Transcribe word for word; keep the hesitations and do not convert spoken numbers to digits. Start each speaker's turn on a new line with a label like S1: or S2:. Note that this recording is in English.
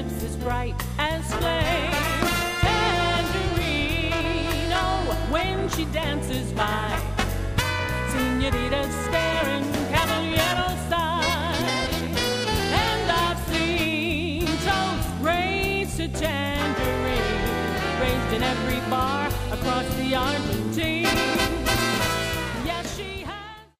S1: lips as bright as flame. Tangerine, oh, when she dances by, Senorita staring, Caballero sigh. And I've seen toast raised to tangerine, raised in every bar across the Argentine.